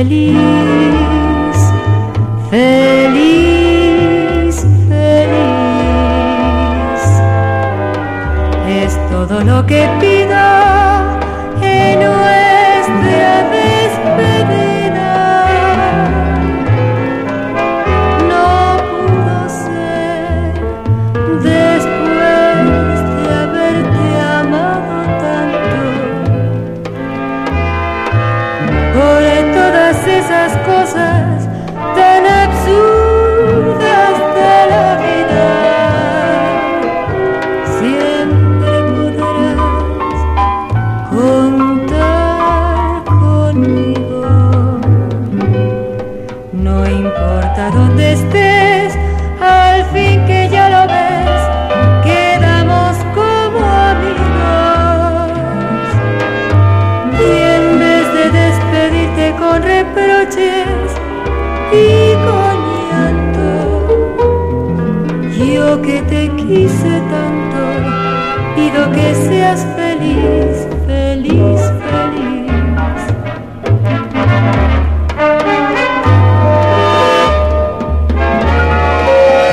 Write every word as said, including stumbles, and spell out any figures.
feliz, feliz, feliz. Es todo lo que pido en nuestra despedida. No pudo ser después de haberte amado tanto. Por todas esas cosas tan absurdas de la vida, siempre podrás contar conmigo. No importa dónde estés, al fin que ya lo ves, quedamos como amigos. Y en vez de despedirte con reproches y con llanto, yo que te quise tanto, pido que seas feliz, feliz.